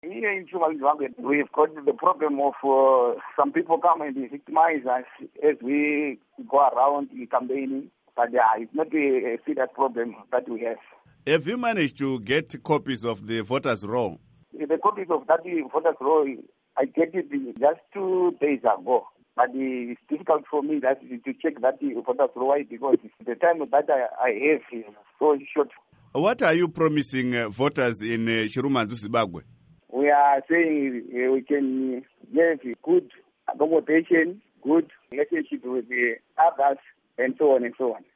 Here in Zimbabwe, we've got the problem of some people come and victimize us as we go around campaigning. But it's not a serious problem that we have. Have you managed to get copies of the voters' roll? The copies of that voters' roll, I get it just 2 days ago. But it's difficult for me to check that voters' roll because the time that I have is so short. What are you promising voters in Chirumanzu, Zimbabwe? We are saying we can have good accommodation, good relationship with the others, and so on and so on.